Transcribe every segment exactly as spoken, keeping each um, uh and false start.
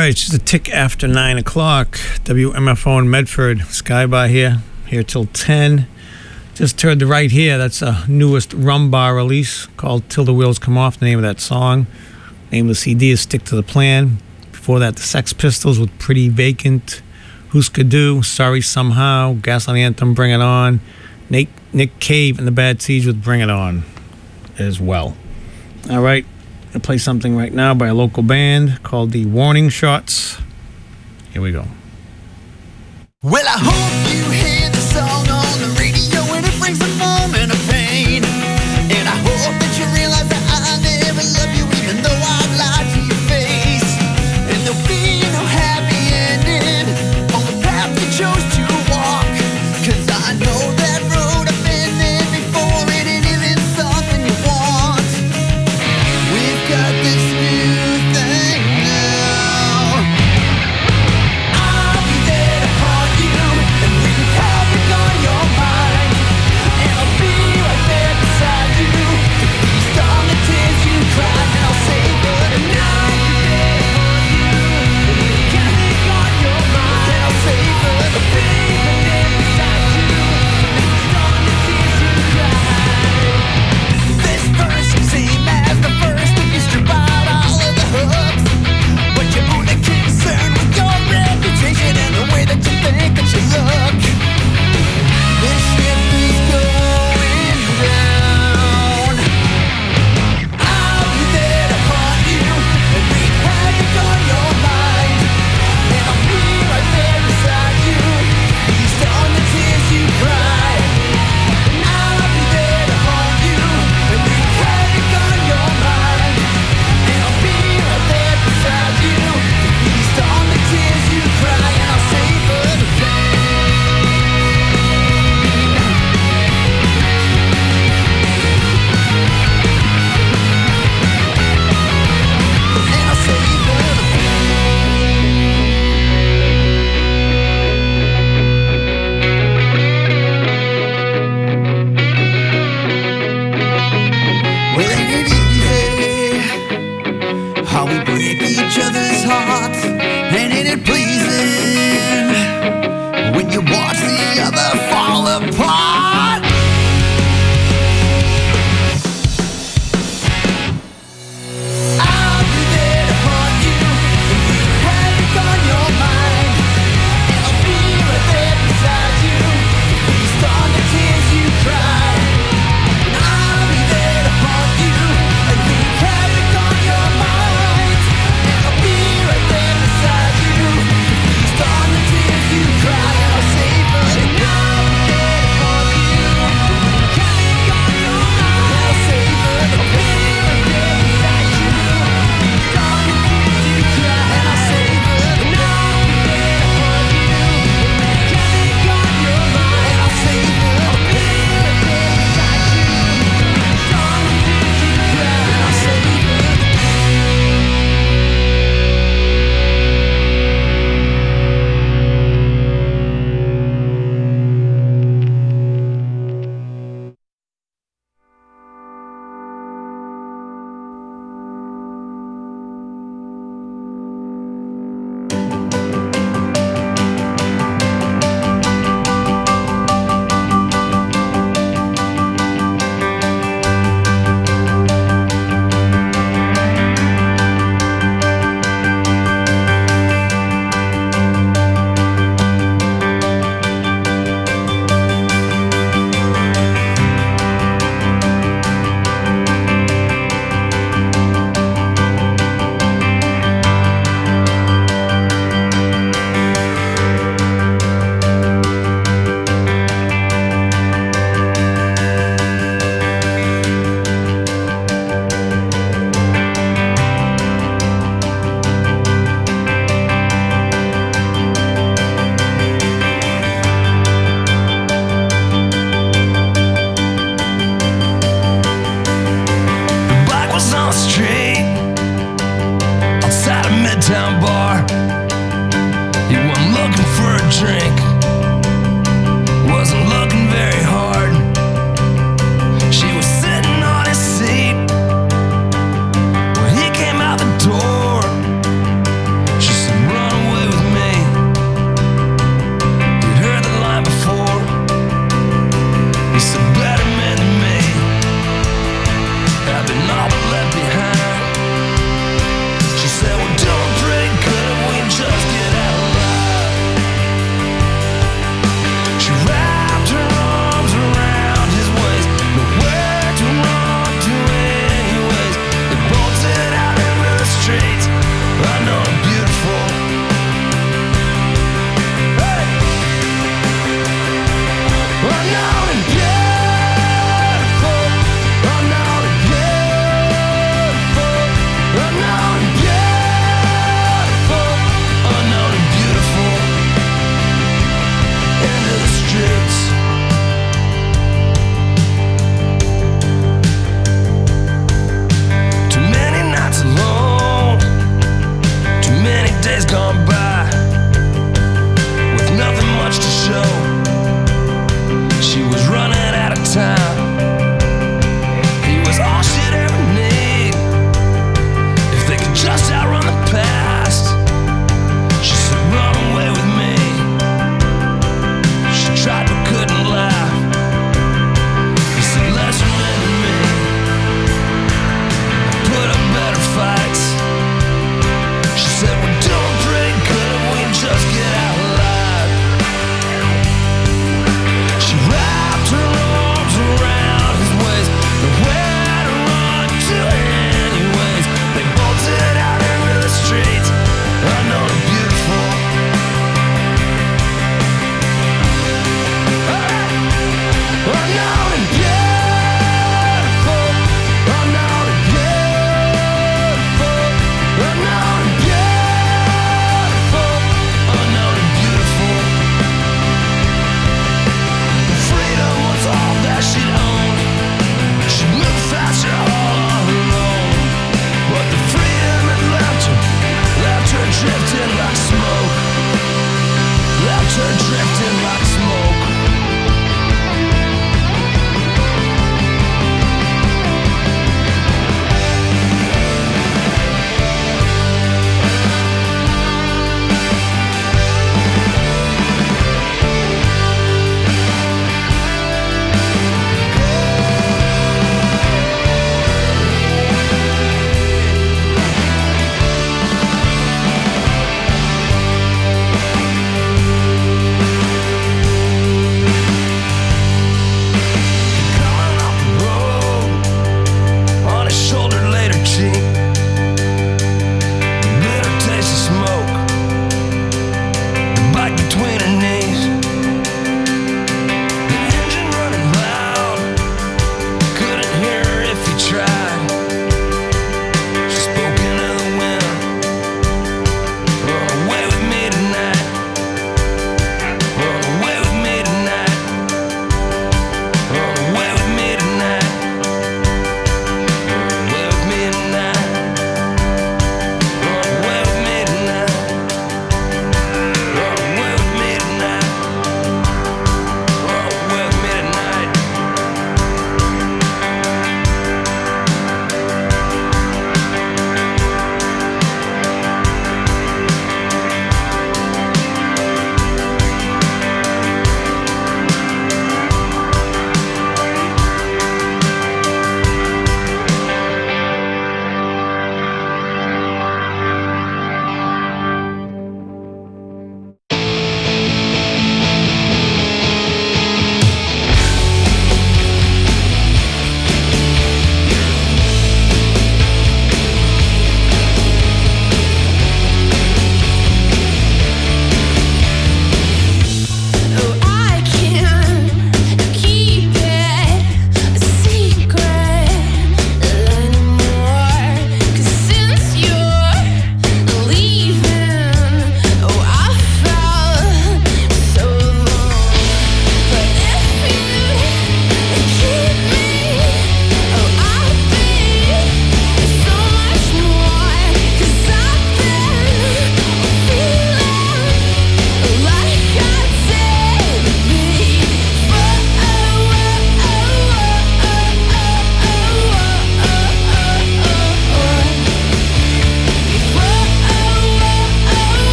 right, it's just a tick after nine o'clock. W M F O in Medford. Skybar here, here till ten. Just heard the right here. That's a newest Rum Bar release called Till the Wheels Come Off, the name of that song. Name of the C D is Stick to the Plan. Before that, the Sex Pistols with Pretty Vacant. Husker Du, Sorry Somehow. Gaslight Anthem, Bring It On. Nick, Nick Cave and the Bad Seeds with Bring It On as well. All right. I'm going to play something right now by a local band called the Warning Shots. Here we go. Well, I hope you hear the song on the radio and it brings a moment of pain. And I hope that you realize that I never love you even though I've lied to your face. And there'll be no happy ending on the path you chose to walk. Cause I know that road, I've been there before, and it isn't something you want. We've got this new thing now. I'll be there to haunt you and wreak havoc on your mind. And I'll be right there beside you to feast on the tears you cried. And I'll say good night. I'll be there to haunt you and wreak havoc on your mind. And I'll say good night. I'll be right there beside you to feast on the tears you cried. This verse can seem as the first if you strip out all of the hooks, but you're only concerned with your reputation and the way that you think that you look. This ship is going down. I'll be there to haunt you and wreak havoc on your mind. And I'll be right there beside you to feast on the tears you cry. I'll be there to haunt you and wreak havoc on your mind. And I'll be right there beside you to feast on the tears you cry. And I'll savor the pain. And I'll savor the Well, ain't it easy how we break each other's hearts? And ain't it pleasing when you watch the other fall apart? I'll be there to haunt you and wreak havoc on your mind. And I'll be right there beside you to feast on the tears you cry. I'll be there to haunt you and wreak havoc on your mind. And I'll be right there beside you to feast on the tears you cry. And I'll savor the night. I'll be there to haunt you and wreak havoc on your mind. And I'll savor the pain. Right there beside you to feast on the tears you cry. And I'll savor the night. I'll be there to haunt you and wreak havoc on your mind. And I'll savor the pain. Right there beside you to feast on the tears you cry. And I'll savor the She said,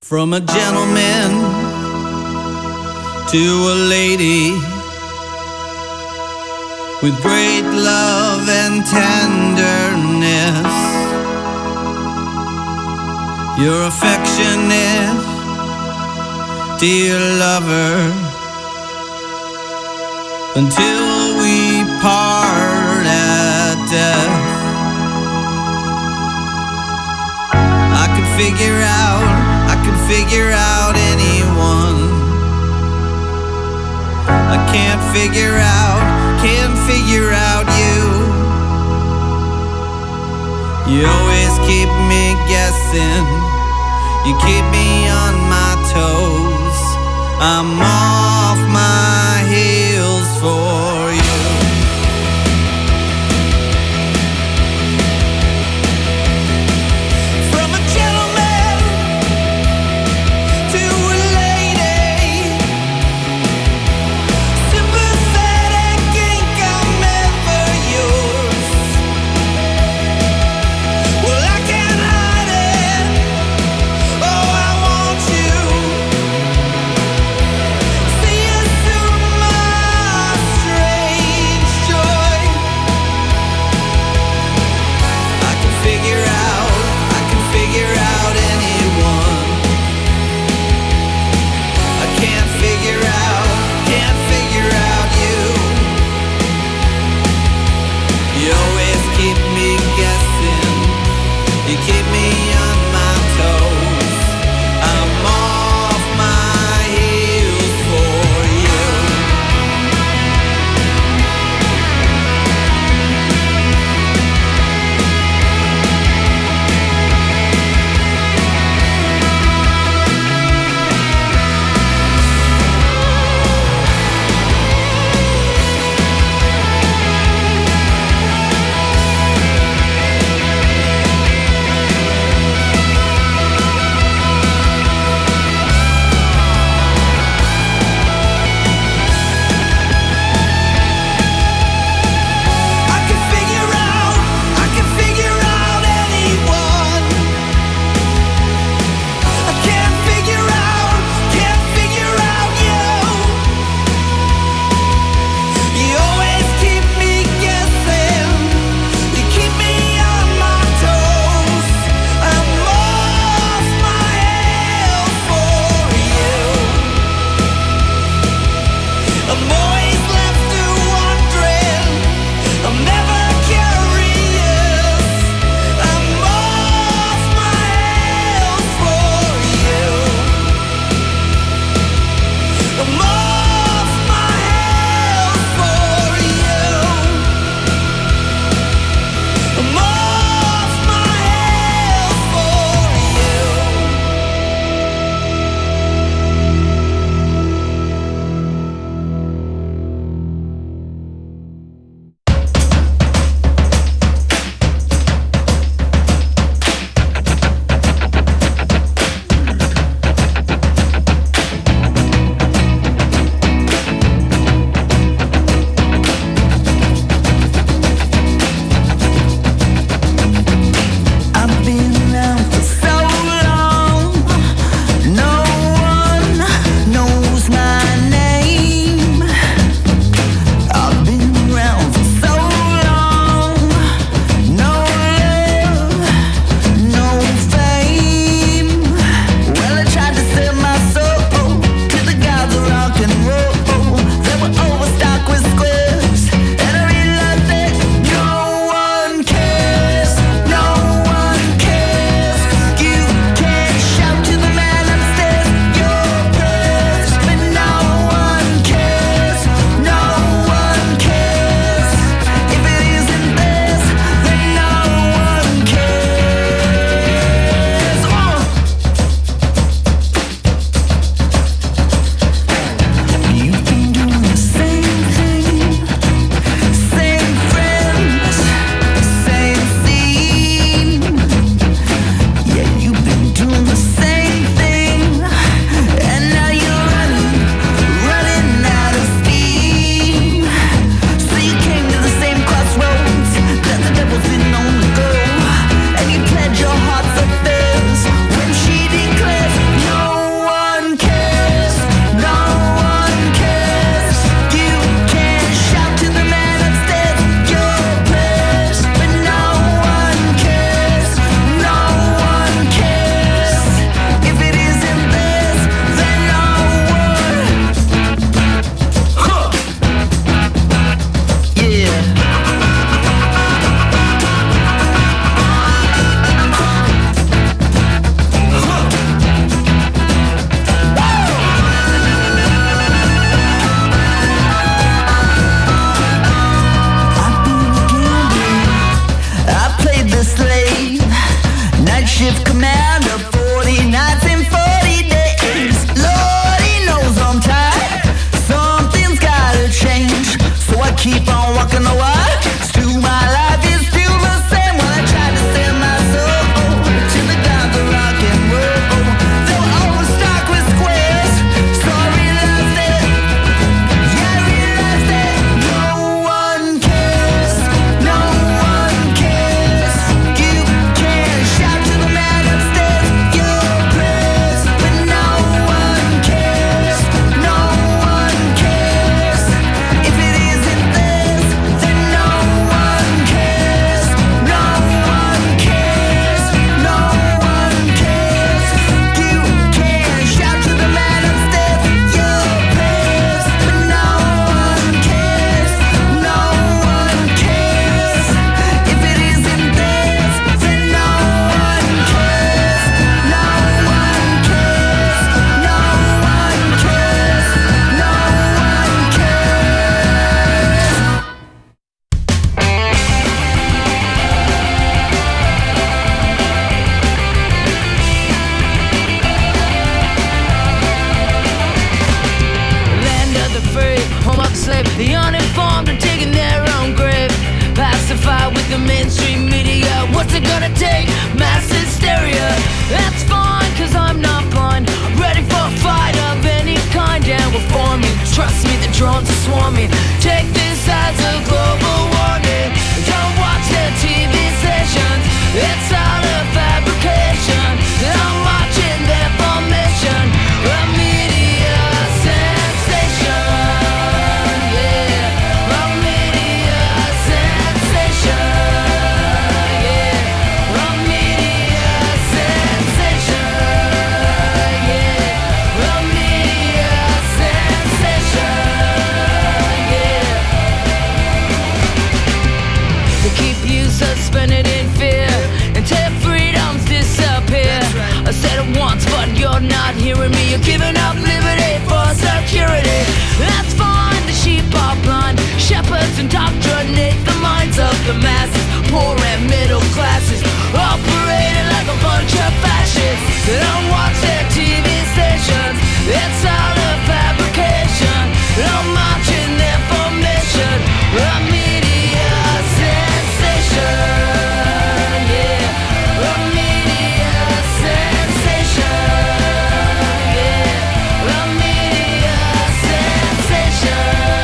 From a gentleman to a lady, with great love and tenderness, your affectionate, dear lover, until we part at death. I could figure out, I could figure out anyone. I can't figure out, can't figure out you. You always keep me guessing, you keep me on my toes. I'm off my heels for you. See you soon. the mainstream media. What's it gonna take? Mass hysteria. That's fine, cause I'm not blind. I'm ready for a fight of any kind, and we're forming. Trust me, the drones are swarming. Take this as a global warning. Don't watch their T V stations. It's all a fabrication. I'm watching their formation. A media sensation. Yeah, a media sensation. Yeah, a media sensation. Yeah, a media sensation. Yeah. They keep you suspended in fear until freedoms disappear. I said it once, but you're not hearing me. You're giving up liberty for security. That's fine, the sheep are blind. Shepherds indoctrinate the minds of the masses. Poor and middle classes operating like a bunch of fascists. They don't watch their T V stations. It's all a fabrication. I'm watching their formation. A media sensation. Yeah, a media sensation. Yeah, a media sensation.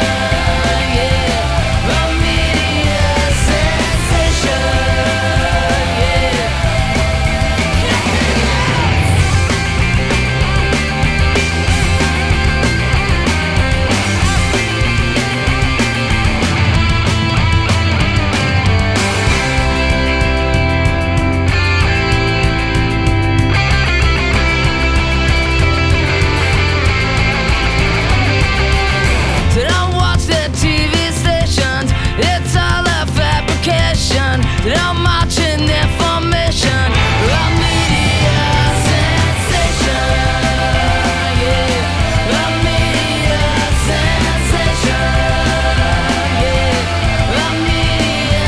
Yeah, a media sensation. Yeah. They don't watch their T V stations. It's all a fabrication. They don't march in their formation. A media sensation. Yeah, a media sensation. Yeah, a media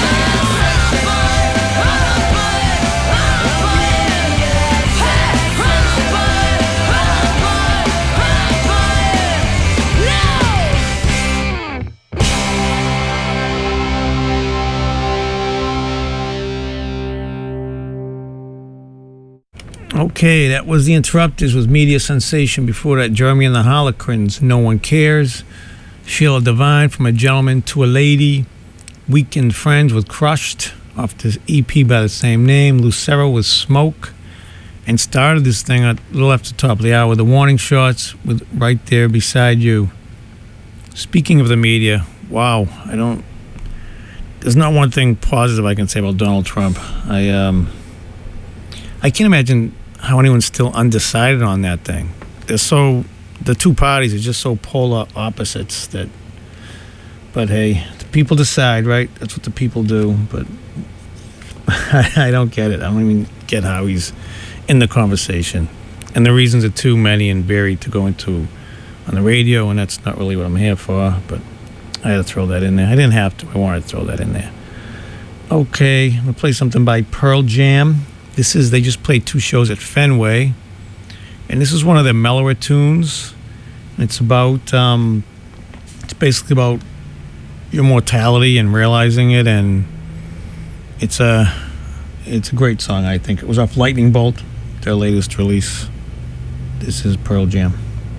Okay, that was The Interrupters with Media Sensation. Before that, Jeremy and the Harlequins, No One Cares. Sheila Divine, From a Gentleman to a Lady. Weekend Friends with Crushed, off this E P by the same name. Lucero with Smoke. And started this thing at a little after the top of the hour with the warning shots with Right There Beside You. Speaking of the media, wow, I don't... There's not one thing positive I can say about Donald Trump. I, um... I can't imagine how anyone's still undecided on that thing. They're so, the two parties are just so polar opposites that, but hey, the people decide, right? That's what the people do, but I, I don't get it. I don't even get how he's in the conversation. And the reasons are too many and varied to go into on the radio, and that's not really what I'm here for, but I had to throw that in there. I didn't have to, I wanted to throw that in there. Okay, I'm going to play something by Pearl Jam. This is, they just played two shows at Fenway, and this is one of their mellower tunes. It's about, um, it's basically about your mortality and realizing it, and it's a, it's a great song, I think. It was off Lightning Bolt, their latest release. This is Pearl Jam.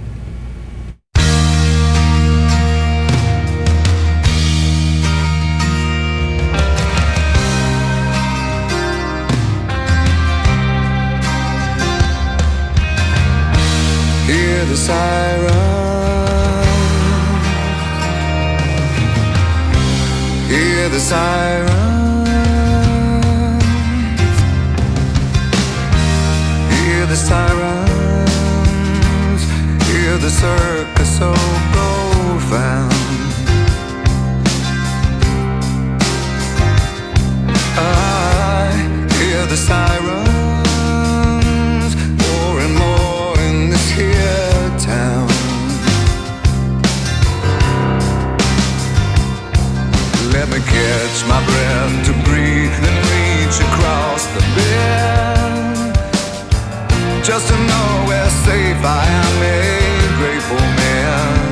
Hear the siren, hear the sirens, hear the sirens, hear the circus so profound. I hear the sirens. Let me catch my breath to breathe and reach across the bed, just to know where safe I am, a grateful man.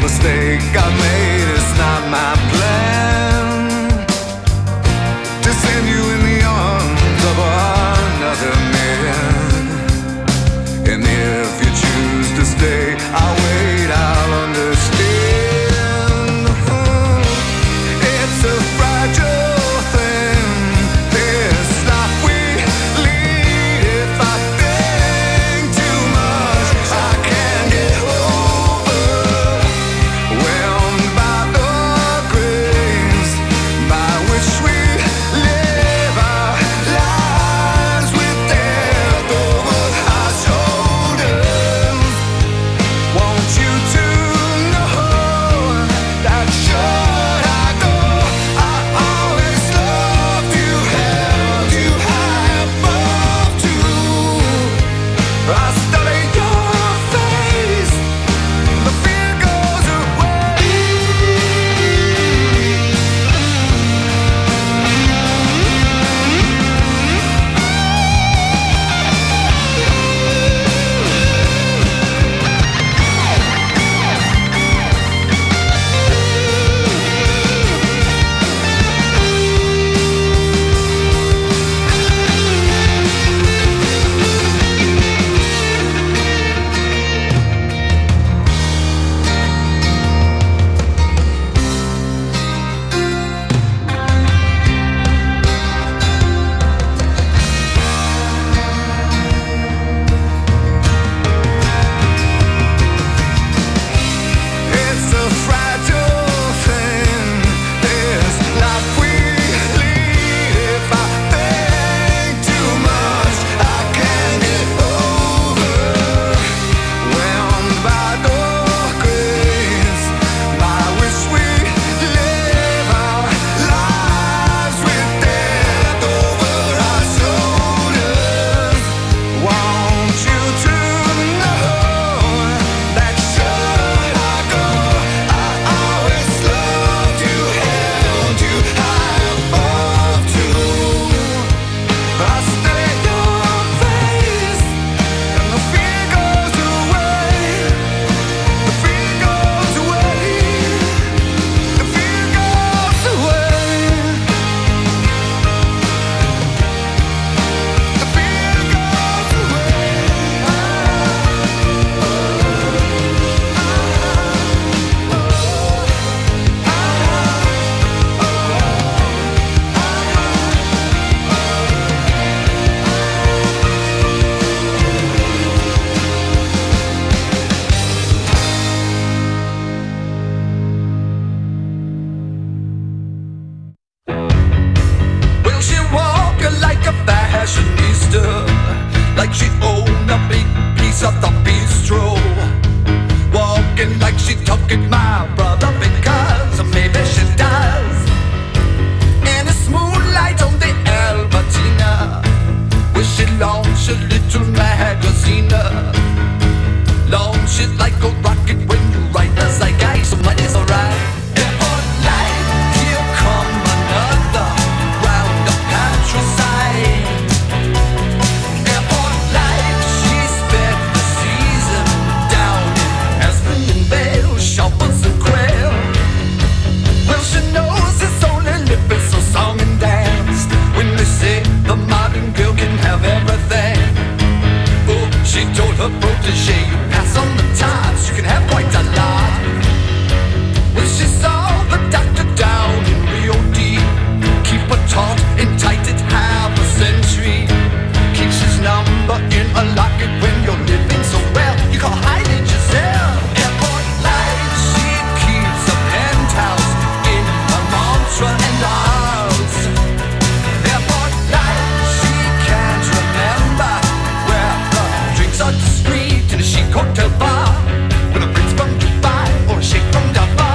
mistake I made. It's not my plan to send you in the arms of another man. And if you choose to stay, I'll wait, I'll understand. It's a fragile thing, this life we lead. If I think too much, I can't get overwhelmed by the grace by which we live our lives with death over our shoulders. Want you to know that should I go, I always loved you, held you high above too. I study your face, the fear goes away. It's a fragile thing, this life we lead. If I think too much, I can't get overwhelmed by the grace by which we live our lives with death over our shoulders. Want you to know that should I go, I always loved you, held you high above too. I study your face, and the fear goes away. The fear goes away. The fear goes away. The fear goes away. Well, she walk like a fashionista, like she owned a big piece of the bistro. Walking like she talking my brother because maybe she does. In the smooth light on the Albertina, where she launched a little magazine. Launch it like a rocket when you ride the zeitgeist, so money's alright. Airport light, here come another round of patricide. Airport light, she spent the season down in Aspen and Vale, shoppers and quail. Well, she knows it's only lip, it's a song and dance. When they say the modern girl can have everything, oh, she told her protege, you pass on the tops, you can have quite a lot. Well, she saw the doctor down in Rio Deep, keep her taut and tight at half a century. Keeps his number in a locket when you're living so well, you can't hide it yourself. Airport light, she keeps a penthouse in a mantra and Laos. Airport light, she can't remember where the drinks are discreet in a chic hotel bar, with a prince from Dubai or a sheikh from Davao.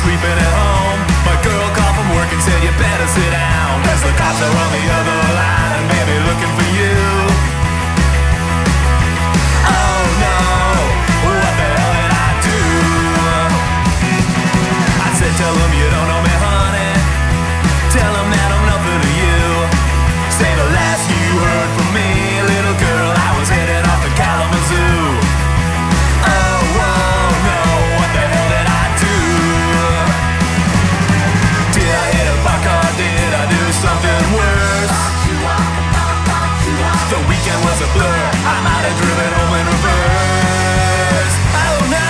sleeping at home. My girl called from work and said you better sit down, 'cause the cops are on the other line and maybe looking for you. Oh no, what the hell did I do? I said tell them you don't know me, honey. Tell them that I'm nothing to you. Say the last you heard from me, little girl, I was headed off to Kalamazoo. Oh, whoa, no, what the hell did I do? Did I hit a buck or did I do something worse? The weekend was a blur, I might have driven home in reverse. Oh no!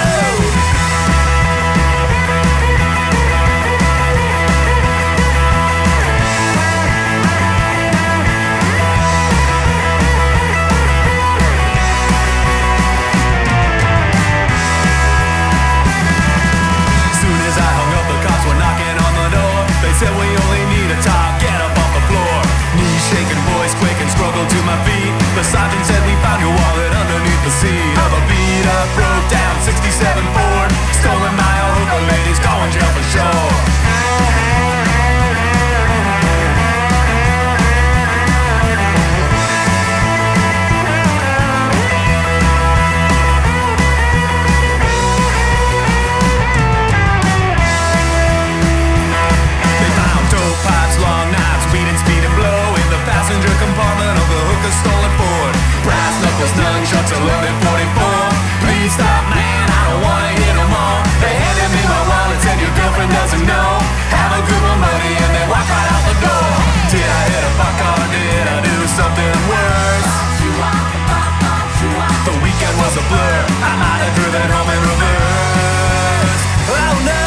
They said we only need a talk, get up off the floor. Knees shaking, voice quaking, struggle to my feet. The sergeant said we found your wallet underneath the seat of a beat up, broke down sixty-seven Ford. Stolen by a hooker ladies, going jail for sure. Passenger compartment of the hooker's stolen Ford. Brass knuckles, nunchucks, a loaded forty-four. Please stop, man, I don't wanna hear no more. They handed me my wallet, said your girlfriend doesn't know. Have a good one, buddy, and they walk right out the door. Did I hit a buck or did I do something worse? The weekend was a blur, I might have driven home in reverse. Oh no!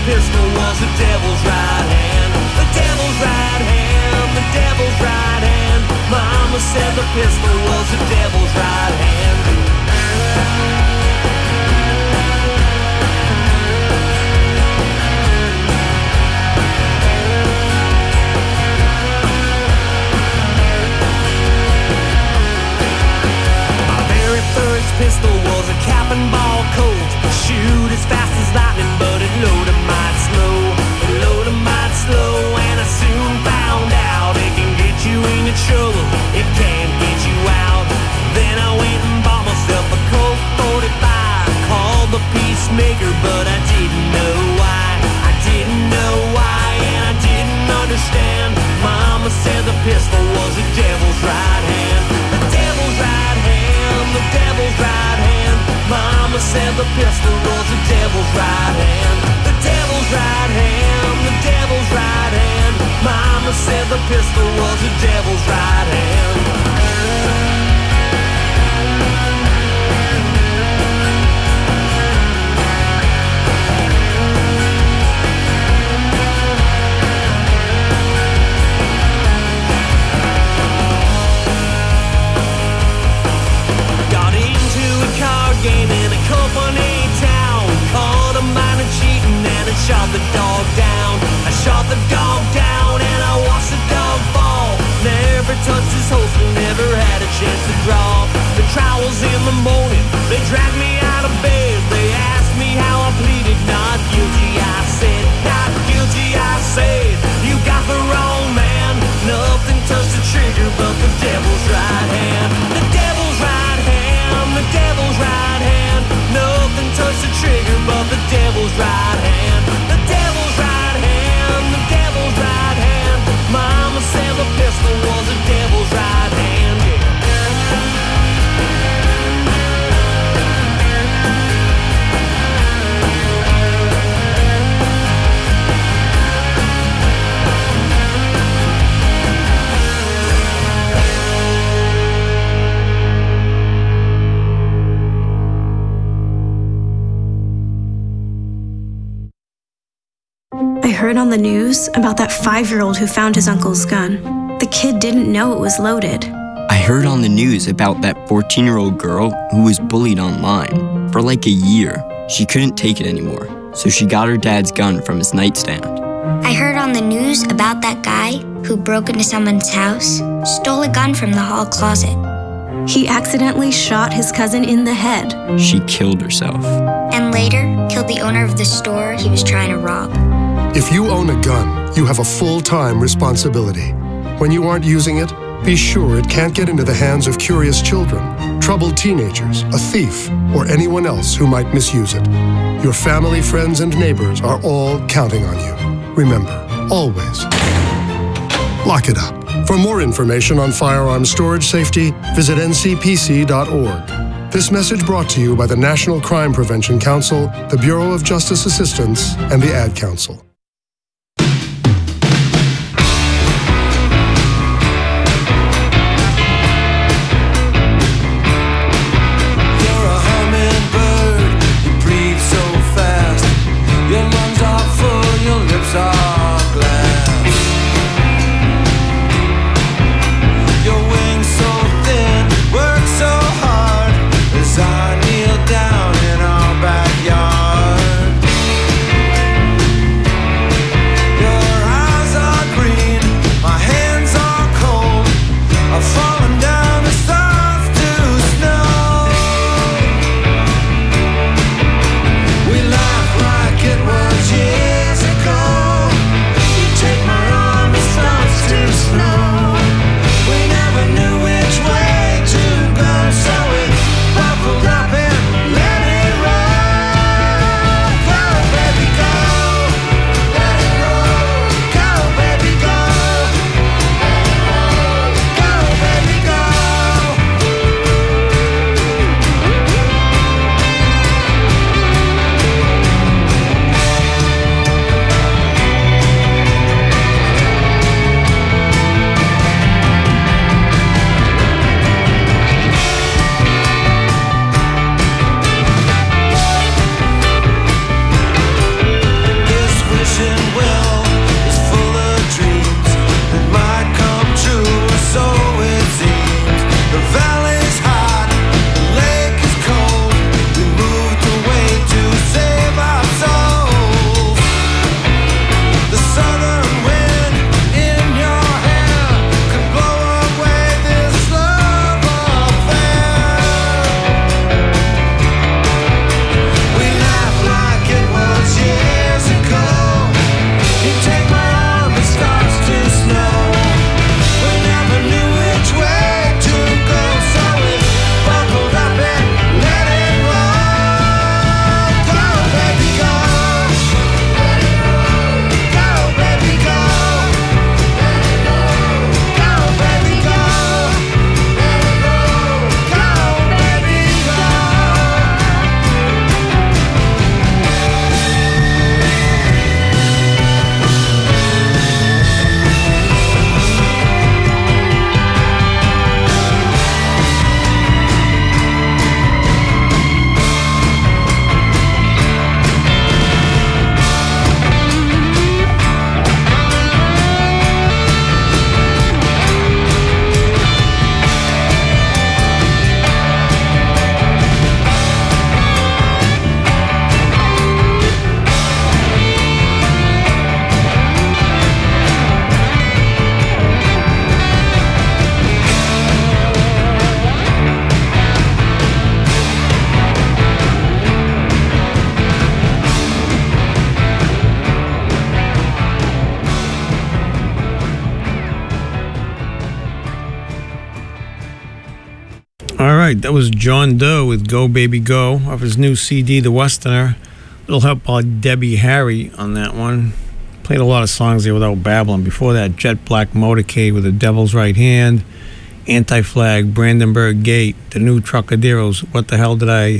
pistol was the devil's right hand. The devil's right hand, the devil's right hand. Mama said the pistol was the devil's right hand. My very first pistol was a cap and ball Colt. Shoot as fast as lightning, but it loaded might slow. It loaded might slow, and I soon found out it can get you into trouble. It can't get you out. Then I went and bought myself a Colt forty-five, called the Peacemaker, but I didn't know why. I didn't know why, and I didn't understand. Mama said the pistol was the devil's right hand. The devil's right hand, the devil's right hand. Mama said the pistol was the devil's right hand. The devil's right hand, the devil's right hand. Mama said the pistol was the devil's right hand. Game in a company town, caught a minor cheating and I shot the dog down. I shot the dog down and I watched the dog fall. Never touched his holster, never had a chance to draw. The trial was in the morning, they dragged me out of bed. They asked me how I pleaded, not guilty I said, not guilty I said. You got the wrong man, nothing touched the trigger but the devil's right hand. The devil's right hand, the devil's right hand. Nothing touched the trigger but the devil's right hand. The devil's right hand, the devil's right hand. Mama said the pistol was the devil's right hand. I heard on the news about that five-year-old who found his uncle's gun. The kid didn't know it was loaded. I heard on the news about that fourteen-year-old girl who was bullied online for like a year. She couldn't take it anymore, so she got her dad's gun from his nightstand. I heard on the news about that guy who broke into someone's house, stole a gun from the hall closet. He accidentally shot his cousin in the head. She killed herself. And later, killed the owner of the store he was trying to rob. If you own a gun, you have a full-time responsibility. When you aren't using it, be sure it can't get into the hands of curious children, troubled teenagers, a thief, or anyone else who might misuse it. Your family, friends, and neighbors are all counting on you. Remember, always, lock it up. For more information on firearm storage safety, visit N C P C dot org. This message brought to you by the National Crime Prevention Council, the Bureau of Justice Assistance, and the Ad Council. Down in our backyard. All right, that was John Doe with Go Baby Go off his new C D, The Westerner. Little help by Debbie Harry on that one. Played a lot of songs there without babbling. Before that, Jet Black Motorcade with The Devil's Right Hand, Anti-Flag, Brandenburg Gate, The New Truckaderos, What the Hell Did I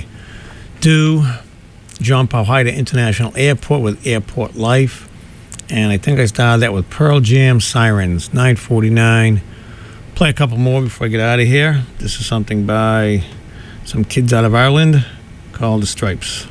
Do? John Powhida International Airport with Airport Life. And I think I started that with Pearl Jam, Sirens, nine forty-nine. Play a couple more before I get out of here. This is something by some kids out of Ireland called The Stripes.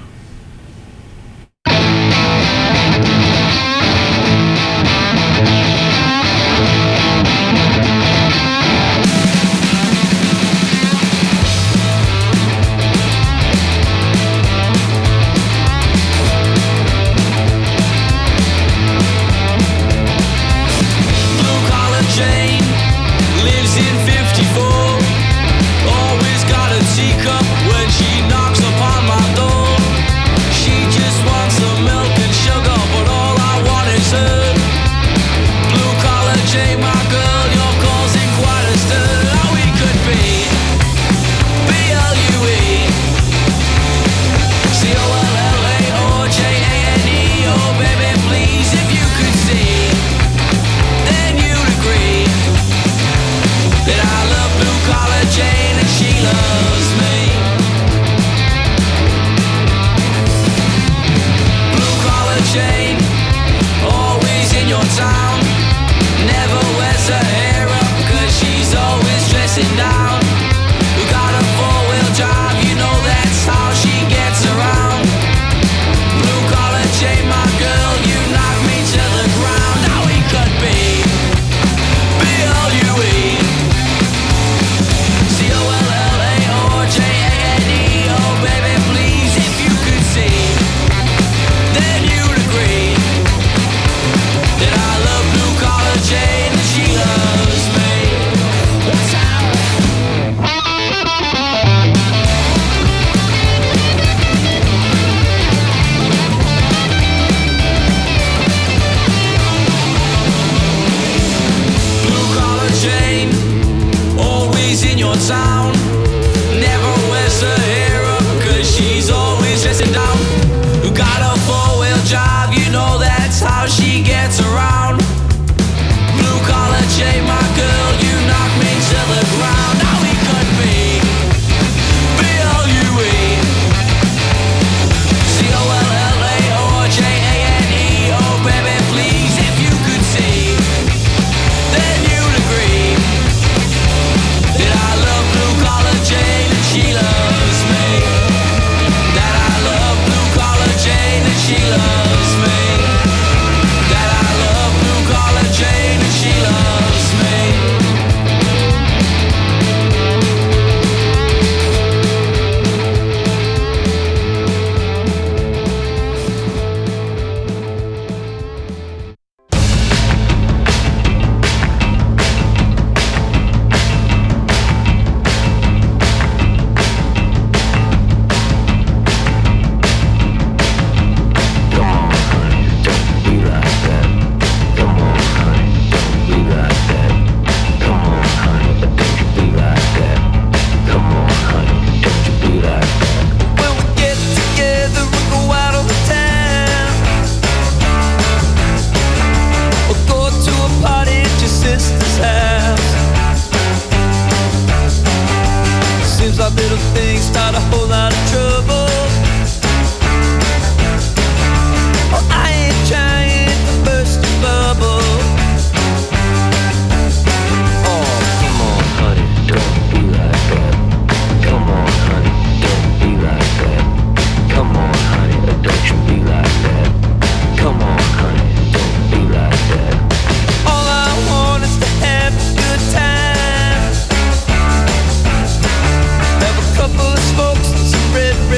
Red, red.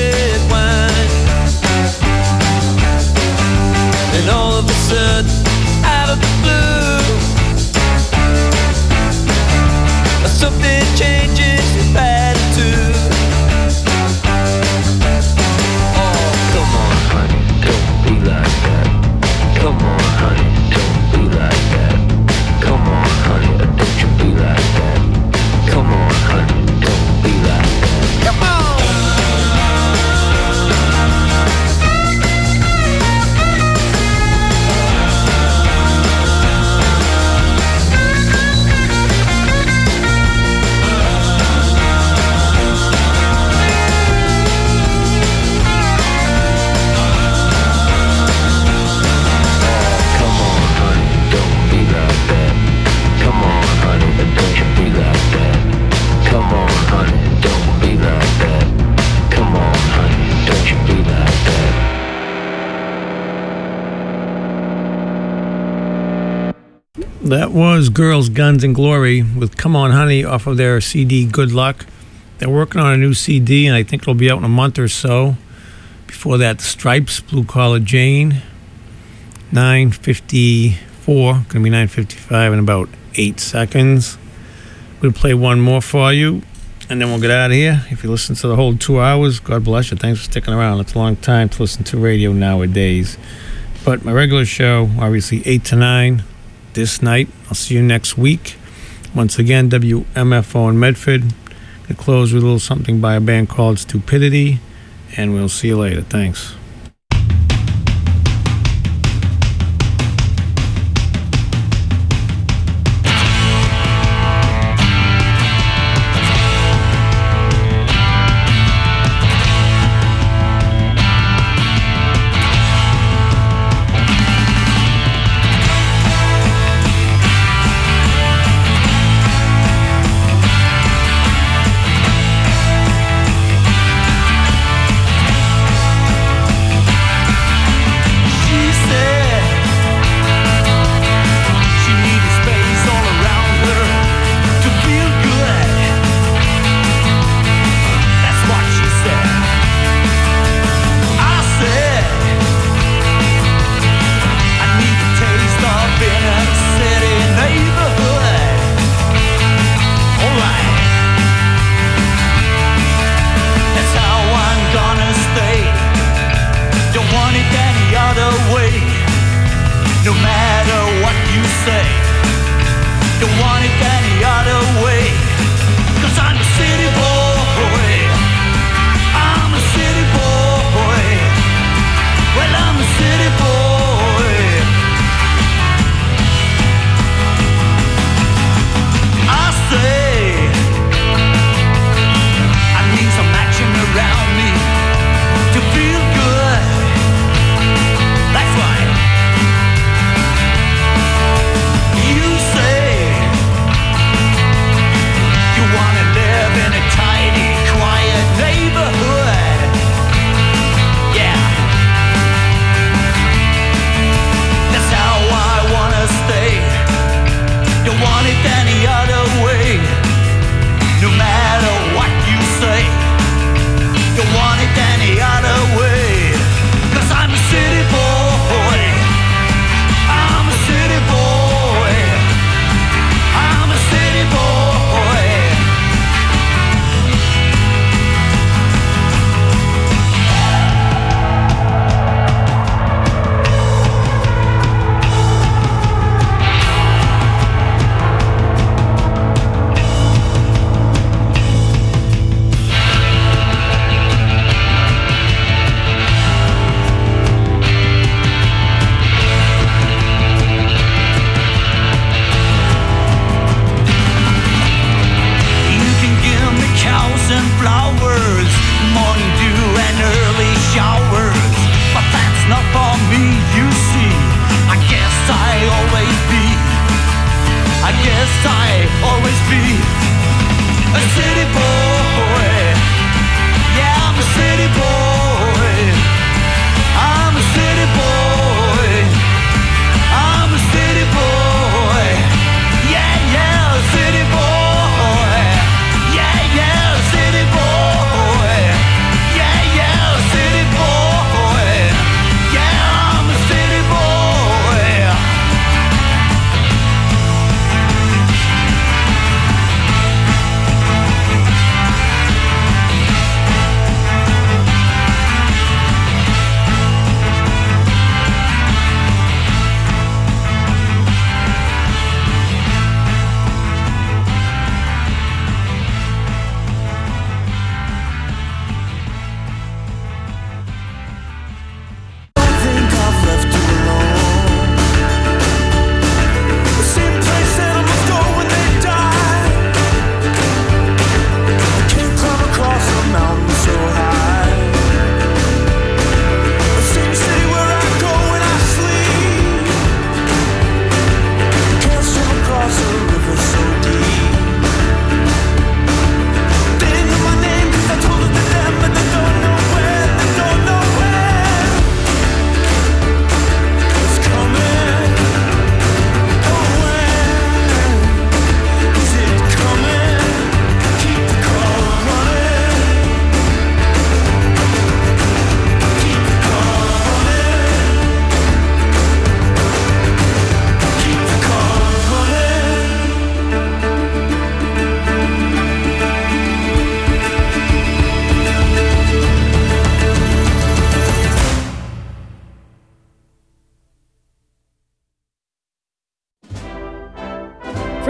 That was Girls, Guns, and Glory with Come On Honey off of their C D Good Luck. They're working on a new C D, and I think it'll be out in a month or so. Before that, Stripes, Blue Collar Jane, nine fifty-four, going to be nine fifty-five in about eight seconds. We'll play one more for you, and then we'll get out of here. If you listen to the whole two hours, God bless you. Thanks for sticking around. It's a long time to listen to radio nowadays. But my regular show, obviously eight to nine this night. I'll see you next week. Once again, W M F O in Medford. Going to close with a little something by a band called Stupidity, and we'll see you later. Thanks.